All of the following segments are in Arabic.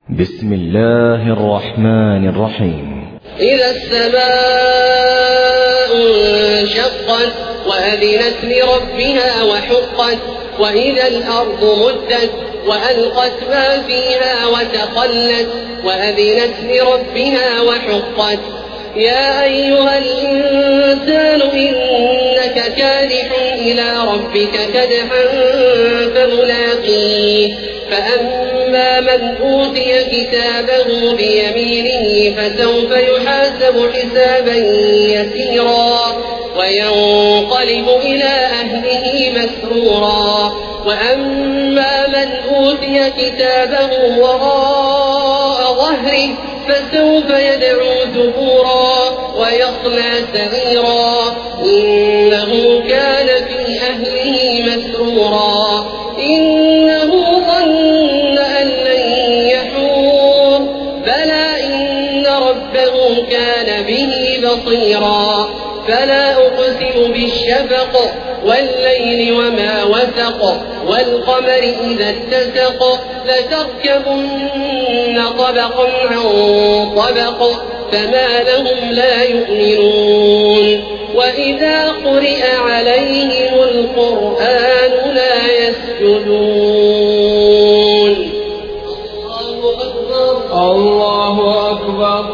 بسم الله الرحمن الرحيم. إذا السماء انشقت وأذنت لربها وحقت وإذا الأرض مدت وألقت ما فيها وتخلت وأذنت لربها وحقت. يا أيها الإنسان إنك كادح إلى ربك كدحا فملاقيه. فأما من أوتي كتابه بيمينه فسوف يحاسب حسابا يسيرا وينقلب إلى أهله مسرورا. وأما من أوتي كتابه وراء ظهره فسوف يدعو ثبورا ويصلى سعيرا إنه كان في أهله مسرورا. إنه ظن أن لن يحور بلى إن ربه كان به بصيرا. فلا أقسم بالشفق والليل وما وسق والقمر إذا اتسق لتركبن طبقا عن طبق فما لهم لا يؤمنون. وإذا قرئ عليهم القرآن لا يسجدون. الله أكبر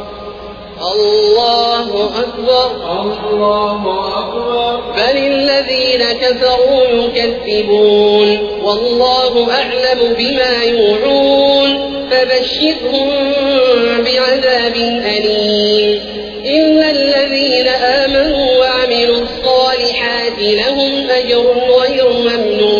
الله أكبر الله أكبر. بل الذين كفروا يكذبون والله أعلم بما يوعون فبشرهم بعذاب أليم. إلا الذين آمنوا وعملوا الصالحات لهم أجر غير ممنون.